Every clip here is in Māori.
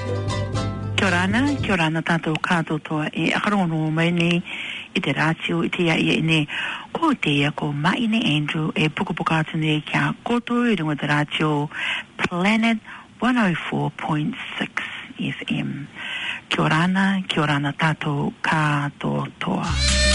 Kia ora tātou kātotoa e akarongo mai ni I te rātio I te ia ne ko te ia ko mai ne Andrew e pukapuka atu ne kia koto I runga te rātio Planet 104.6 FM. Kia ora tātou kātotoa.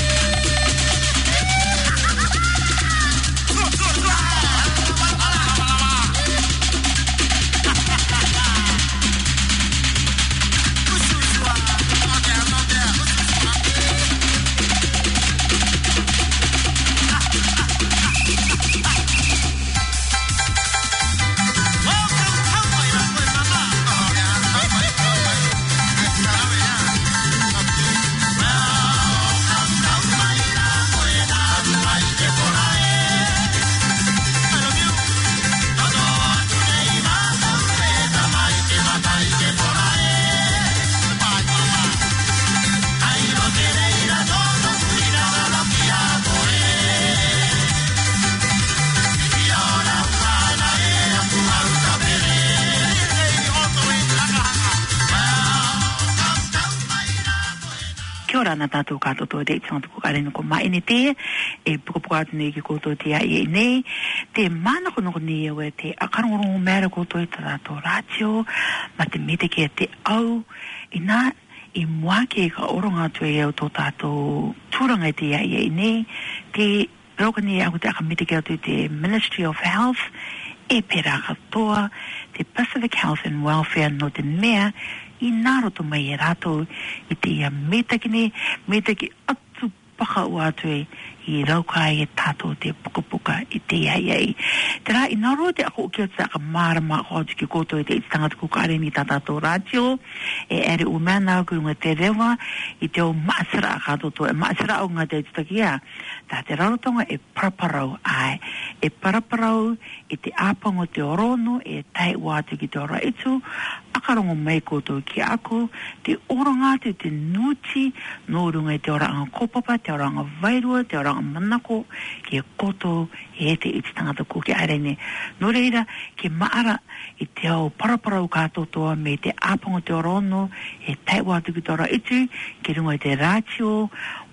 Na tātou kātotoa te itinga tuku karenu ko mai ne te e pukapuka atu ne ki koutou te ai nei te mana kono ni ewe te akarongo mera koutou I tātou rātio ma te mete ke te au ina I mua ke ka oronga tu e au tō tātou tūranga te ai nei te rauka ni aku te aka mete ke atu te Ministry of Health e pera katoa te Pacific Health and Welfare no te mea I nāroto mai e rātou I te ia metaki atu paka ua atu I rauka e tātou te pukapuka I te iai. Te rā, I naro te ako ukia te aka mārama ako atu ki koutou I te itangata kukare ni tātou rātio e ere umana kurunga te rewa I te o maasira a kātoto e maasira o ngā te tutakia tā te rarotonga e paraparau ai e paraparau I te āpango te orono e tai ua atu ki te ora itu akarongo mai koutou ki ako te oronga te nuti no runga I te oranga kopapa te oranga vairua te oranga manako ki e koto e te ititangata ko ki airene no reira ki maara I te au paraparau kātotoa me te āpango te orono e tai ua atu ki te ora itu ki runga I te rātio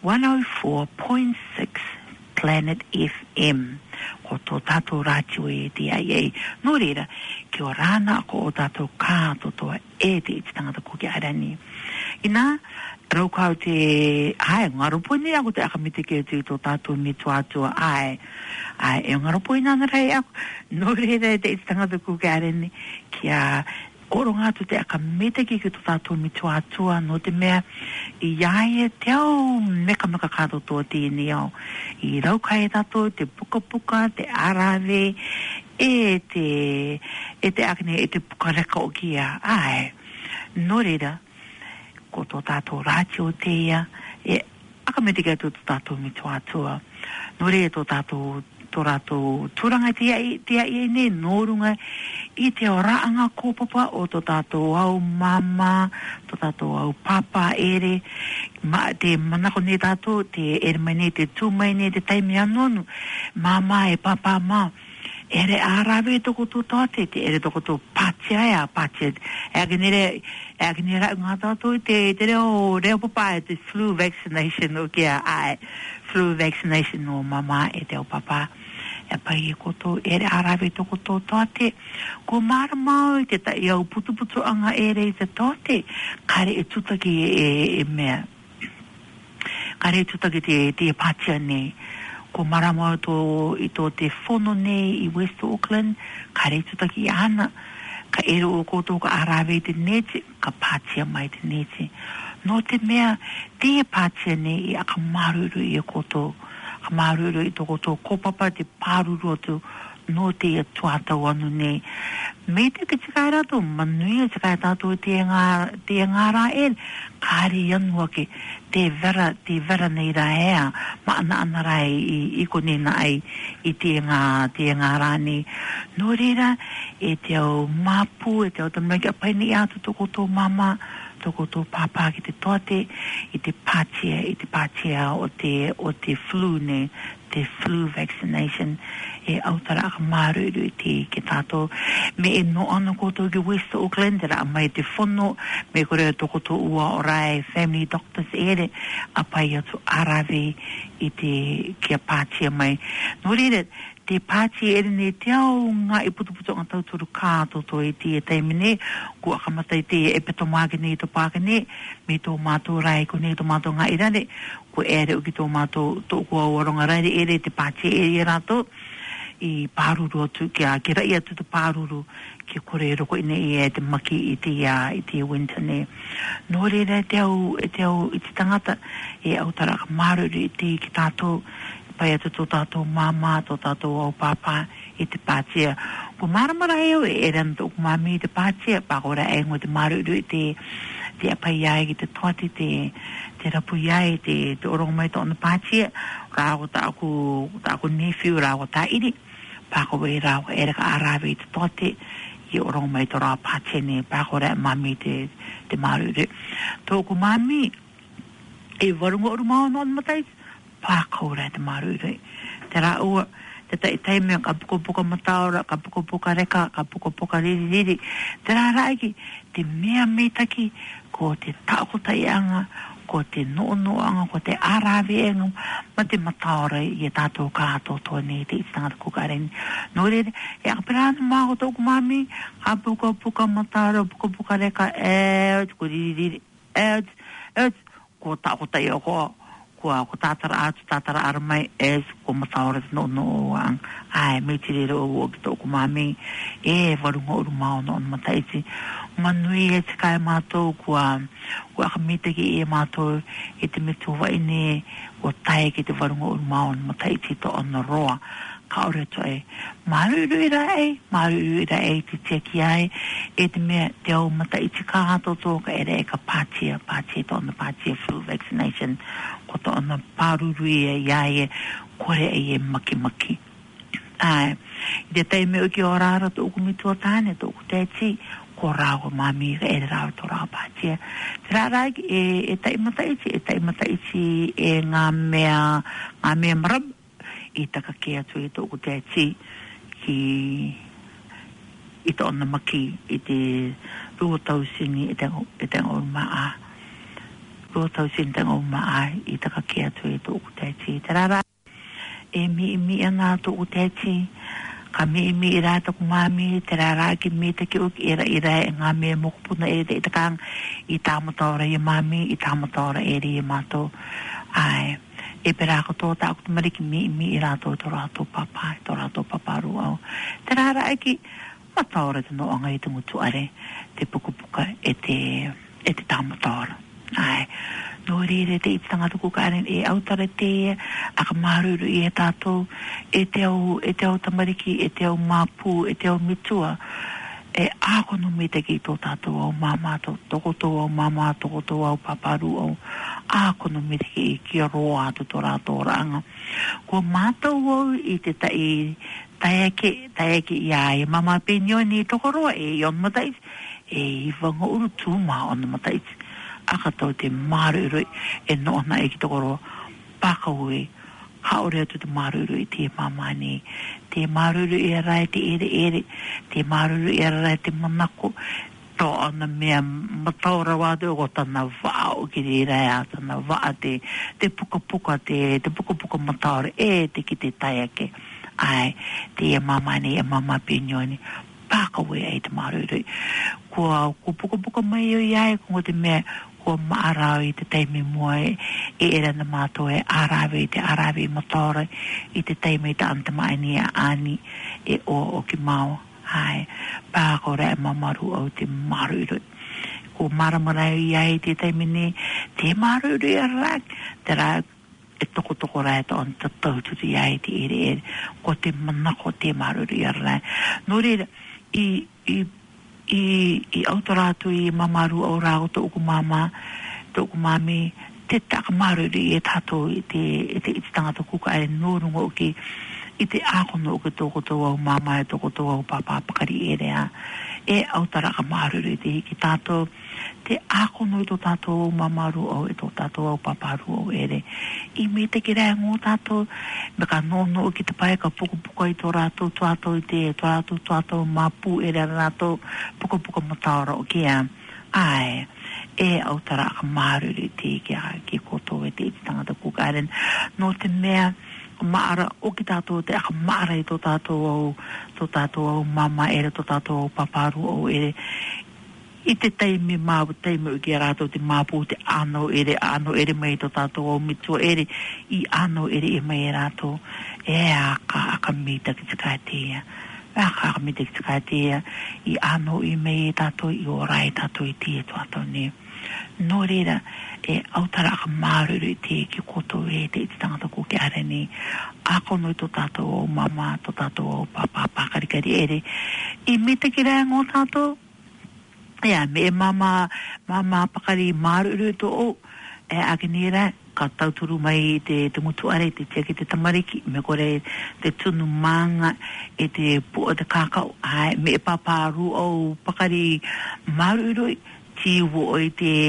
104.6 Planet FM ko tō tātou rātio e te ai no reira ki o rāna ko o tātou kātotoa e te ititangata ko ki airene ina raukau te ai ngaropoi aku te akamite ke te tō tātou mitu atua ai e ngaropoi nana rei aku no reira te ititangata ko ki airene kia oronga atu te akamete ki tō tātou mitu atua no te mea I iai e te au meka kātotoa tēnei au I raukai e tātou te pukapuka te arawe e te akane e te pukareka o kia ai no reira ko tō tātou rātio te ia e akamete ki tō tātou mitu atua no reira tō tātou tō rātou tūranga te ai ne nōrunga I te oraanga kōpapa o tō tātou au mama, tō tātou au papa ere, te manako ne tātou, te ere mai ne, te tūmai ne, te taimi anonu, mama e papa ma, ere arawe toko tō tāte, te ere toko tō pātia pātia, e agenere ngā tātou, te reo papa e te flu vaccination o kia ai, flu vaccination o mama e te au papa, e pai e koto ere arawe toko tō tāte ko mara mau te ta iau putu anga ere I te tāte kare e tutaki e mea kare e tutaki te pātia nei ko mara mau I tō te whono nei I West Auckland kare e tutaki I ana ka ere o koto ka arawe te nete ka pātia mai te nete no te mea te pātia nei I aka maruru I koto maruru I toko tō kopapa te pāruru atu no te tuatau anu nei. Me te ke tikai rato, manui e tikai tātou te ngāra e, kāre anua ke te vera nei ra ea, ma ana rai I kone na ai I te ngāra nei. No reira, e te au mapu, e te au tamaki a paini atu toko tō mama, toko tō pāpā ki te toate i te pātia o te flu ne, te flu vaccination e autara aka māruru i te ke tātou me e no ana koutou ki West Auckland ra mai te whono me kore toko tō ua o rai family doctors ere a pai atu arawe i te kia pātia mai no rere te pāti ere ne te au ngā i putuputu ngā tauturu kātoto i te taimine ko akamata i te e peto mākene i tō pākene me tō mātou rai ko ne tō mātou ngā irane ko ere uki tō mātou tō kua waronga rai ere te pāti ere rato i pāruru atu ki rai atu te pāruru ki kore roko ine i te maki i te winter ne no reira te au i te tangata e au taraka maruru i te ki tātou pai atu tō tātou māma, tō tātou au pāpā i te pātia. Ko maramara eo e rana tō kumami i te pātia, pākora e ngoi te maruru i te apai iai ki te toati, te rapu iai, te orongo mai tōna pātia, rāko tāku nephew, rāko tā iri, pākora e rāko e raka arawe i te toati, i orongo mai tō rā pātia ne, pākora e mami te maruru. Tō kumami, e warunga oru mao nōna matai, pākaura te maruru. Te rā ua, te taimea ka puka mataora, ka puka reka, ka puka riri. Te rā raiki, te mea metaki, ko te tākota ianga, ko te nooanga, ko te arawe anga, ma te mataora i tātou kātoto ne, te itangata kukareni. Nō rere, e akapirāna māko tōku mami, ka puka mataora, puka reka, ko riri, ko tākota ia ko tātara ara mai ko mataora no ang ai me te rero o ki tōku mami e warunga uru mao no mataiti manui e te kai mātou kua akamita ki e mātou e te metu waine o tae ki te warunga uru mao no mataiti to ona roa ka ore to e maruru ira e te teki ai e te mea te au mataiti ka hato tōka ere e ka pātia to ona pātia flu vaccination ko to ona pāruru e iai e kore e maki ai i te teime uki o rāra tōku mitu o tāne tōku tēti ko rāua mami e rāua tō rāua pātia te rāraki e taimataiti e ngā mea marab i taka ke atu i tōku tēti ki i tō ona maki i te rua tausini i te ngau maa rua tausini te ngau maa i taka ke atu i tōku tēti te rāraki e mi ana tōku tēti ka mi i rā taku mami te rāraki mi te ki uki e ngā mea mokupuna e te itakang i tāmataora i mami i tāmataora e ri i mātou ai e pera ko tō tāku te mariki mi i rā tō rātou papa ruau te rāraki mataora te noanga i te mutu are te puka e te tāmataora ai no rere te itanga tuku karen e autara te aka maruru i e tātou e te au tamariki e te au māpū e te au mitua e ākono me te ki tō tātou au māmā toko tō au māmā toko tō au paparu au ākono me te ki roa atu tō rātou ranga ko mātou au i te taeke ia e mama penio ni toko roa e on matais e i wanga uru tūma on matais aka tau te maruru e noona e ki tokoro pakaue haore atu te maruru i te mamani te maruru e rai te ere te maruru e rai te manako to ana mea mataura wātu o tana wāo ki te rai a tana wā te puka mataura e te ki te taiake ai te mamani e mama pinyoni pakaue e te maruru ko puka mai o iai ko te mea ko maarau i te teime mua e era na mātou e arawe te arawe motora i te teime te antamaini a ani e o ki mau hai pākora e mamaru au te maruru ko maramara i ai te teime ni te maruru i arak te rak e toko rai to on te taututu i ai te ere ko te manako te maruru i arak no reira i autoratu i mamaru au rāo tōku mami te takamaruri e tato i te tangata kuka e nōrunga uki i te ākono uki tōku tō au mama e tōku tō au papa pakari e rea e autaraka maruri te hiki tato te ako no i tō tātou mamaru au e tō tātou au paparu au ere. I me te ki rea ngō tātou, me ka nono o ki te pai ka pukupuka i tō rātou tuatou i te tō rātou tuatou mapu ere rātou pukupuka mataora o kia. Ai, e au tara ka maruru te ki koto e te iti tangata kukaren. No te mea, maara o ki tātou te aka maara i tō tātou au mama ere, tō tātou au paparu au ere. I te teimi māpu, teimi uki a rātou te māpu te ano ere mai tō tātou au mitua ere, i ano ere e mai e rātou. E aka mita ki tika tea. Aka mita ki tika tea, i ano i mai e tātou, i orai tātou i tia tō tātou ne. Nō reira, e autara aka māruru i te ki koto e te iti tangata ko ki are ni. Ako no i tō tātou au mama, tō tātou au papa, pakarikari ere. I mita ki rea ngō tātou, ia, me mama pakari māruru tō o, e akinira, ka tauturu mai te mutu are, te teki te tamariki, me kore te tunu manga, e te pua te kakao, ai, me paparu au pakari māruru, tiwo o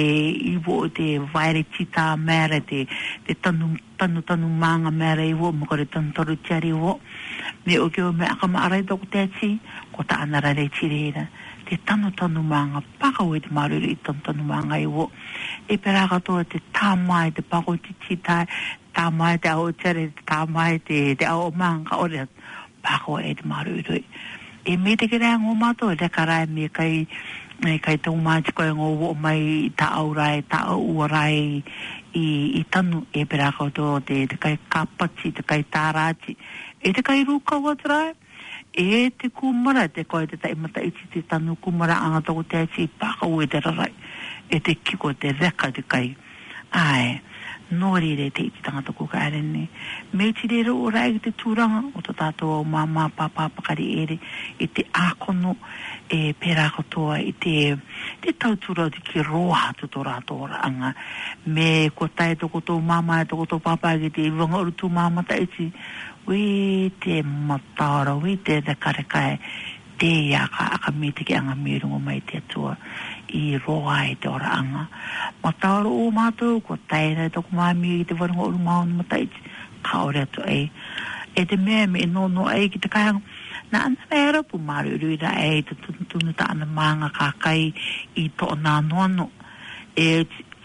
te vaere tita mera, te tanu manga mera i wo, me kore tantoru tiari wo, me o kio me akama arai toko te ati, ko ta anara re tireira. Te tanu manga, pakau e te maruru i tanu manga i wo. E pera katoa te tāmai, te pakau te titai, tāmai te au tere, tāmai te au manga, ore pakau e te maruru. E me te kere ngō mato, e karai me kai tau māti koe ngō wo mai ta aurai, ta uarai i tanu e pera katoa te kai kapati, te kai tārāti, e te kai ruka watrai. E te kumara, te koe te taimata iti te tanu kumara anga toko te ati pakau e te rarai. E te kiko te reka te kai. Ai, nōri re te iti tangata ko ka arene. Me ti re ro rai te tūranga o to tātou au mama, papa, pakari ere. E te ākono, e pera katoa, e te tautura te ki roha tu tō rātou anga. Me ko tai toko tō mama, e toko tō papa, ki te wanga uru tū mama ta iti. Wei te matara, wei te rekarekai, te iaka aka me te ki anga mirungo mai te atua i roa e te ora anga. Matara o mātou, ko taira e toko māmi i te warunga uru maunu mataiti, ka ore atu e. E te mea me no e ki te kaianga, na ana mera pu maru uruira e te tunu ta ana manga kakai i to nā noano. E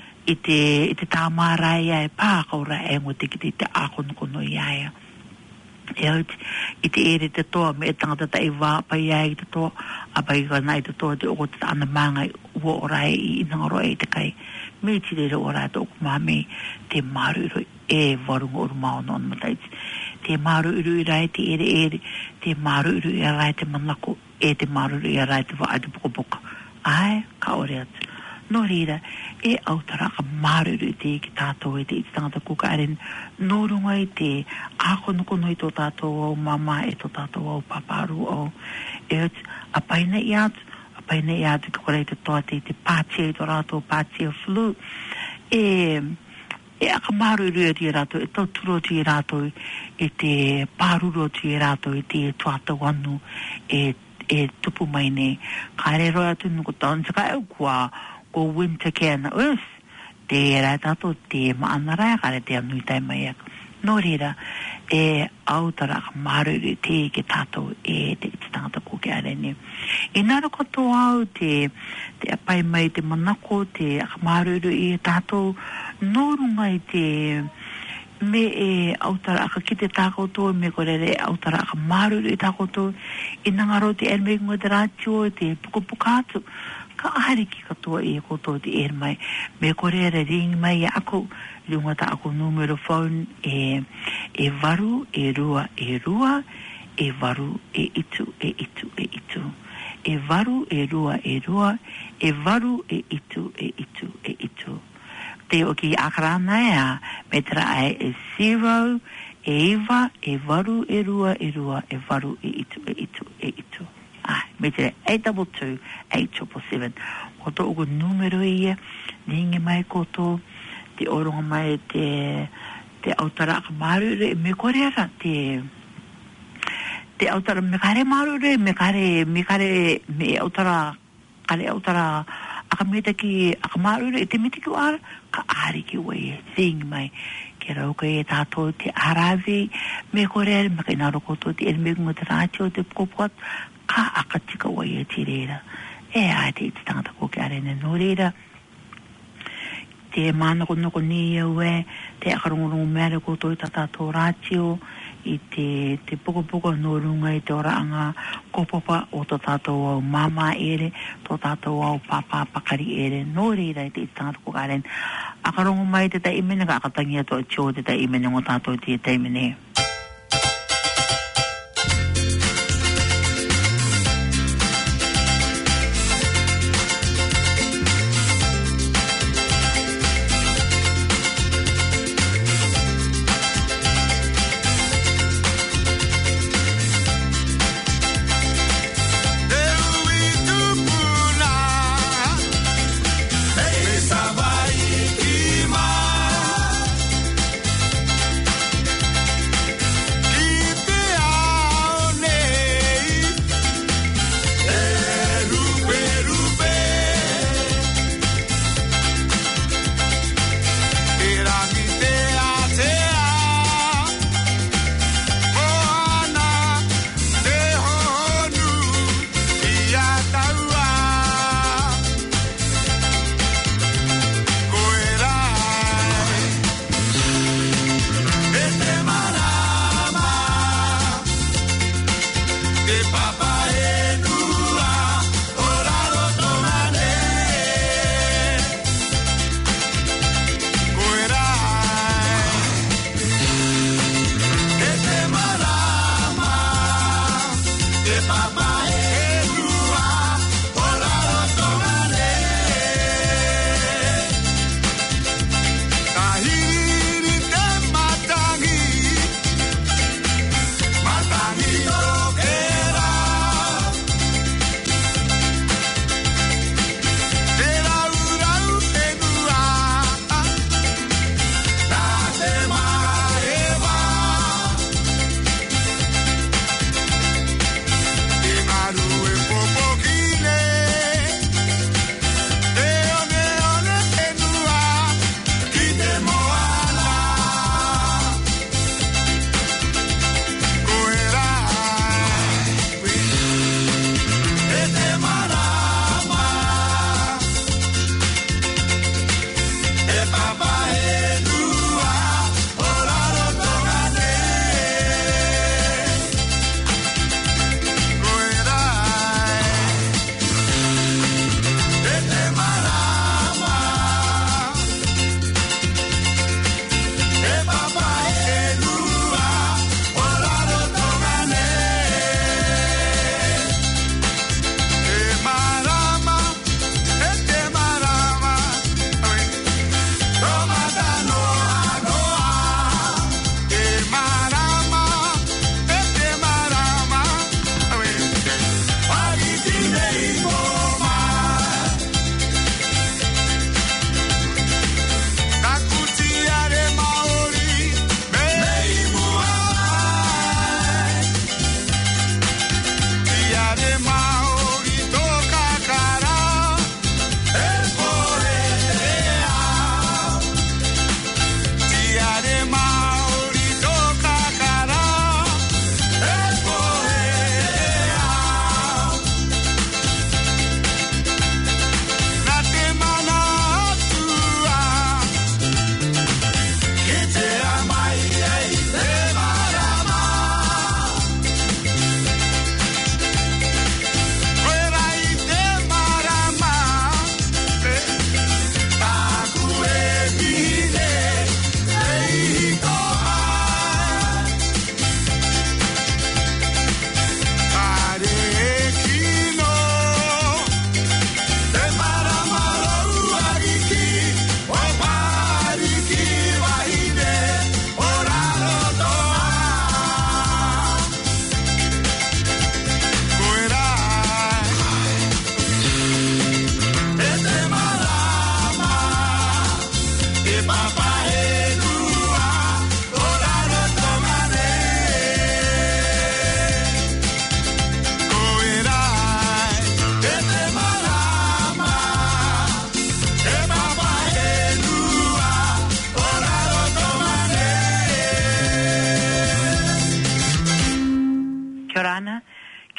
te tāmārai e pākaura e ngo te ki te ākonokono i aia. I te ere te toa me tangata ta i wāpai ai te toa apai ka nai te toa te oko te ana manga ua orai i inangaro e te kai me ti re orai te oku mame te maruru e warunga uru maono on mataiti te maruru i rai te ere te maruru i rai te manako e te maruru i rai te waa te pukapuka ai ka ore atu no reira e autara ka maruru te ki tātou e te iti tangata kuka aren no runga i te ākonokono i tō tātou au mama e tō tātou au paparu au e apaina i atu ki kore te toa te pātia i tō rātou pātia flu e aka maruru i rātou e tauturo i rātou e te pāruro i rātou e te tuatau anu e tupu mai ne kāre roa atu nuku tauntika e kua ko winter care na us te rai tato te maanarai kare te anui tai mai aka. Nō reira, e autara ka maruru te ke tato e te iti tangata ko ke arene. E nara katoa au te apai mai te manako, te aka maruru e tato, nō runga i te me e autara aka ki te tākoutou, me korere autara aka maruru e tākoutou, e nangaro te ermei ngoi te rātio, te pukapuka atu, ka ahari ki katoa e koto te er mai me korere ring mai ako runga ta ako numero phone e varu e rua e varu e itu e varu e rua e varu e itu te oki akarana ea me tra ai e 0 e varu e rua e varu e itu me te 822-877 koto uko numero ia ningi mai koto te oronga mai te autara ka marure me koreara te autara me kare marure me autara kare autara akamita ki akamaru te miti ki ara ka ari ki we sing mai ke rau ka e tātou te aravi me kore me kai naro koto te el me ngutaracho te kopot ka akatika we te reira e ai te tangata ko ke are ne no reira te mana ko no ko ni we te akarungu mere ko to tātou ratio i te poko no runga i te oranga kopopa o to tātou au mama ere, to tātou au papa pakari ere, no reira i te tangata ko karen. Akarongo mai te tai imene ka akatangia to atio te tai imene ngo tātou te tai imene.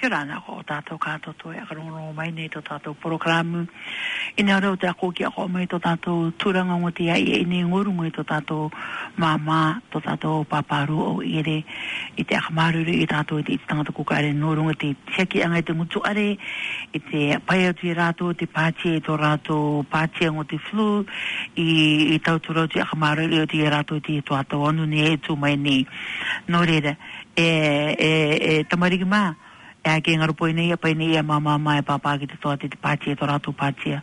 Kirana ko tato kato to e karono mai nei to tato program ina ro te ako ki ako mai to tato turanga ngoti ai ni nguru mai to tato mama to tato paparu o ire I te akamaru I tato I tangata kukare norunga te seki angai te ngutu are I te pai atu I rato te pache to rato pache ngo te flu I tauturo te akamaru I te rato te to ato onu ne e tu mai ni no reira tamariki maa e ke ngarupo nei pai nei mama mai papa ki te toate te pache to rato pache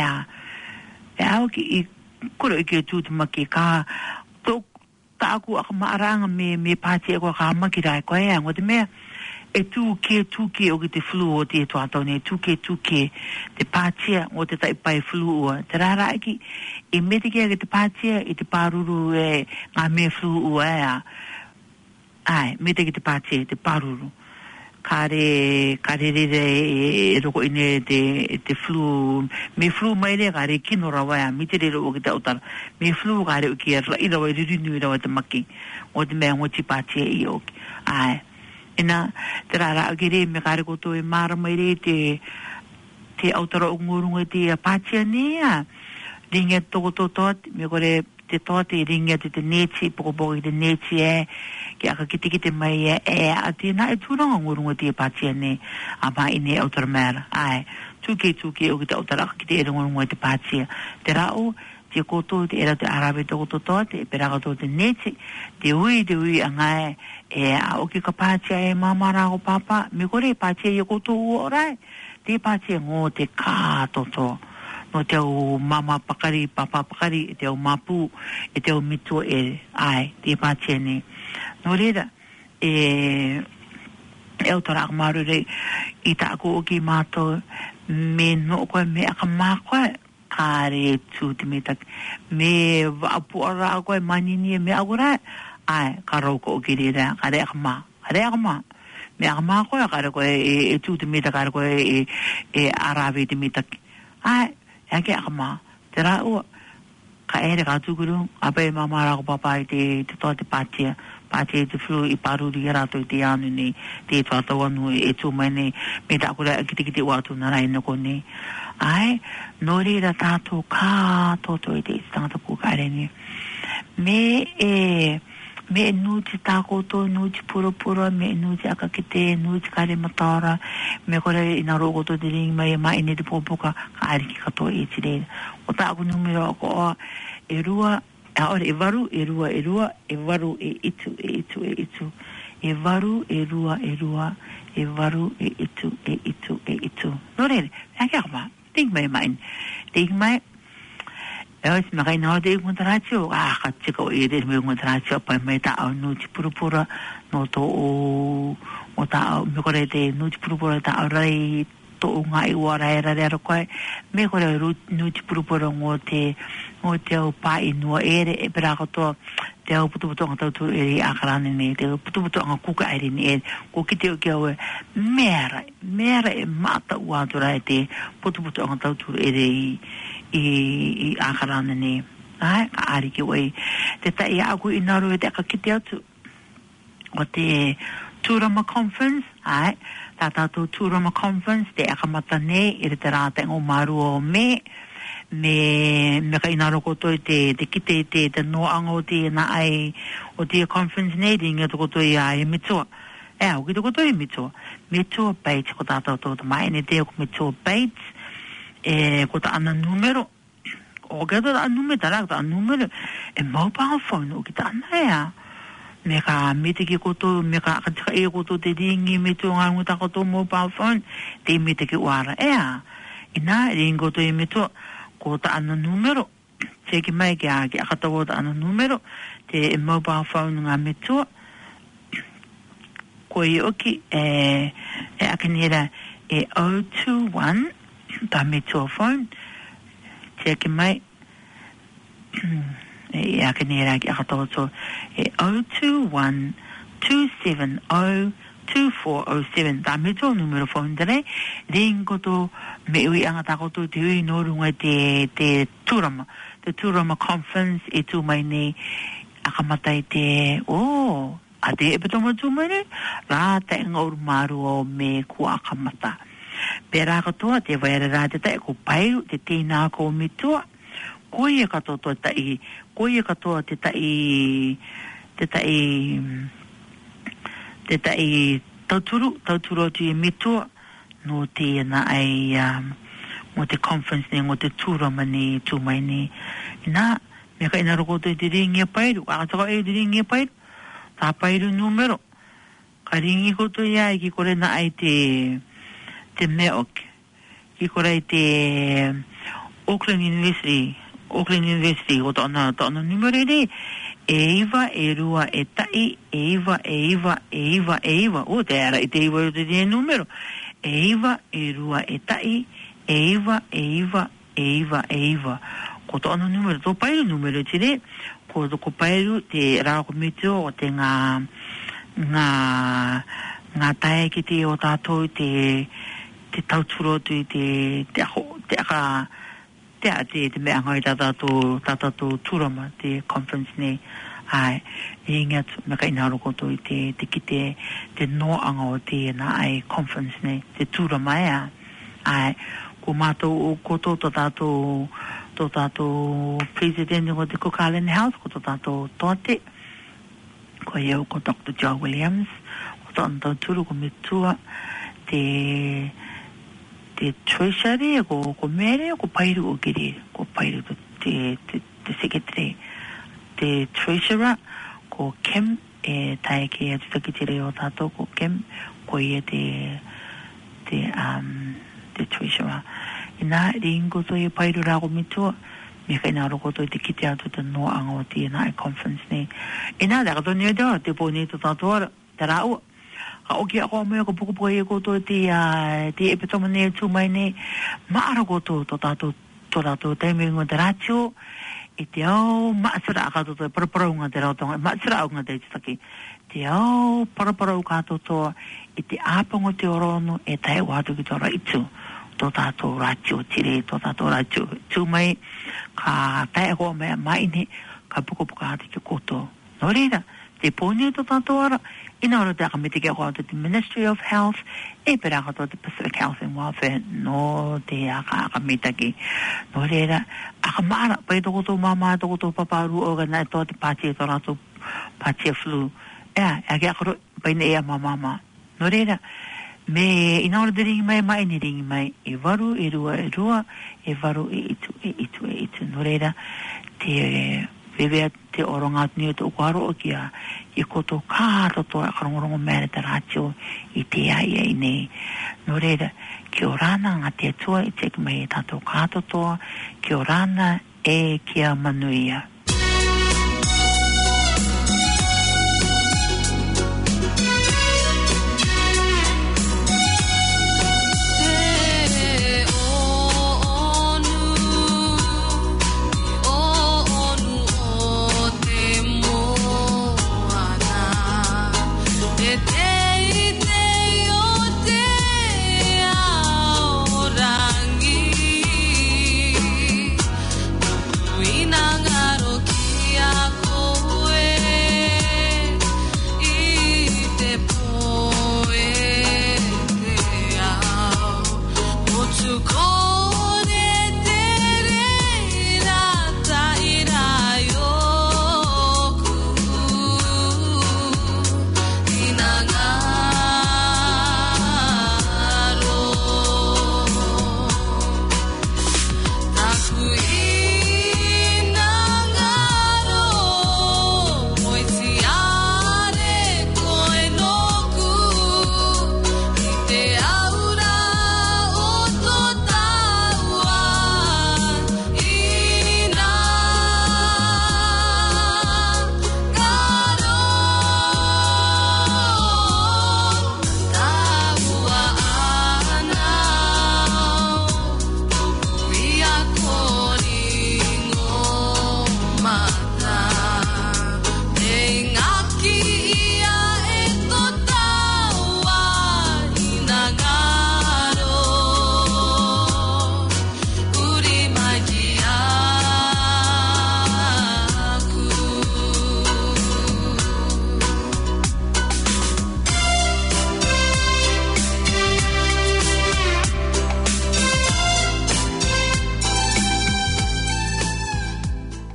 o ki kuro I ke tu te maki ka to ta aku akamaaranga me pache ko ka maki rai ko e ngo te me e tu ke o ki te flu o te to ato ne tu ke te pache o te tai pai flu o te rara ki e mete ke te pache I te paruru e nga me flu o ai mete ke te pache te paruru kare re roko ine te flu me flu mai re kare kino rawa mete re ro ki te utar me flu kare ki I rawa ririnu I rawa te maki o te mea ngoti pache I o ai ina te rara agere me kare koto e mara mai re te autara o ngurunga te pache nea ringa toko tot me kore te tote ringa te nechi poko te nechi ki aka kite mai ati na e turanga ngurunga te pache ne ama ine autara mera ai tuke o ki te autara kite ngurunga te pache te rao te koto te era te arabe toko tote peraka to te nechi te ui angai a o ki ka pache mamara ko papa me kore pache I koto uorai te pache ngo te kātoto no te o mama pakari, papa pakari, te o mapu, te o mitu ai, te pache ne. No reira, o tora akamaru re, I ta ako o ki mato, me no koe me akamakwa, kare tu te me tak, me apu ara koe manini me agura, ai, karo ko o ki reira, kare akama. Me akamakwa, kare koe, tu te me tak, kare koe, arabe te me tak, ai, Ake akama, te rao, ka ere ka tukuru, ape mama rako papa I te toa te pache te flu I paruri I rato I te anu ne, te toa anu e tu mai ne, me ta kura kite watu narai no kone. Ai, no reira tato ka toto I te tangata kukare ne. Me nuti takoto, nuti puro, me nuti akakite, nuti kare matara, me kore ina rogoto de ring mai ne de popoka, kari ki kato e tire. O taku numero ako erua, ora evaru, evaru e itu. Evaru, evaru e itu. No re, ake akama, ting mai. Eos makai na de contratio ka chiko e de me contratio pa me ta no ti pura no to o ta me kore te no ti pura ta rai to ngai wara era ko me kore no ti pura o te o pa no ere pra ko to te o putu ngata tu e akarane ne te putu ngakuka ere ne ko kite o ke mera e mata wa dura te putu ngata tu ere I akarana ne ai ka ari ki wei te tai aku inaru e te ka kite atu o te Turama Conference ai tatu Turama Conference te akamata ne I te rata ngo maru o me ka inaru koto te kite te no ango te na ai o te conference ne ringa to koto I ai mitua o ki to koto I mitua Bates ko tatu to mai ne te ko mitua Bates ko ta ana numero o ke ta numero ta numero mobile phone o ki ta ana me ka mite ki koto me ka ka e koto te dingi me to nga nguta koto mobile phone te mite ki wara ina ringo to me to ko ta ana numero se ki mai ki a ka to ta ana numero te mobile phone nga me to ko I oki akanira 021 Dame to phone check mai I can hear I to 021 270 2407 dame to numero phone dere ringo to me ui anga takoto te ui no runga te Turama conference e tu mai ne akamatai te Ate e peto matumere, rā te ngaur maru o me kua kamata. Pērā katoa te waere rā te tai ko pairu te tēnā ko mitua. Koia katoa te tai tauturu tu mitua no tēnā ai mo te conference ne, mo te tūrama ni tūmai ni. Nā, mea ka ina roko te ringi pairu, taka e ringi pairu, tā pairu numero. Ka ringi koto ia ki kore na ai te meok, ki kore ai te Auckland University, o tāna numero re, eiva, e rua, e tai, eiva, o te ara, e te eiva o te numero, eiva, e rua, e tai, eiva, ko tāna numero, tō pairu numero tire, ko pairu te rāko mitio o te ngā tae ki te o tātou te tauturo tu te mea ngai tātou tūrama, te conference ne, ai, inga me ka inaro koto i te noanga o te na ai conference ne, te tūrama ea, ai, ko mātou o koto tō tātou president o te Cook Island House, ko tō tātou toate, ko iau ko Dr. Joe Williams, ko tātou tūru ko me tua, te treasury, ko mere, ko pairu o kiri, ko pairu te secretary, te treasurer, ko Kim, e tae ke atutaki tere o tātou, ko Kim, ko ia te treasurer. Ina ringo to e pairu rā ko mitua, me ka ina roko to te kite atu te noanga o te nai conference ne. Ina raka to nio teo, te pōni to tātou ara, te rā ua. Ka oki ako mea ko pukupuka e koto te epitoma ne tūmai ne, maara koto to tātou teimengo te rātio, e te au maasira akato to e paraparaunga te rautonga, maasira aunga te itaki, te au paraparau kato to e te āpango te orono e tae wātu ki tō raitu, tō tātou rātio tire, tō tātou rātio tūmai, ka tae ako mea maine, ka pukupuka ati ki koto. Nō reira, te pōni tō tātou ara, ina ora te aka me te kia koa te Ministry of Health, e pera aka tō te Pacific Health and Welfare, no te aka me taki. Nō reira, aka maara, pai toko tō mama, toko tō paparu o ganai tō te pātia tō rātou pātia flu. Ea kia karo, pai ne ea mama. Nō reira, me ina ora te ringi mai ni ringi mai, e waru, e rua, e waru, e itu. Nō reira, te vevea te oronga tuni o te ukuaro o kia, i koto kāto toa karongorongo mea te rātio i te ai nei. Nō reira, ki o rāna ngā te atua i te mai tātou kāto toa, ki o rāna e kia manuia.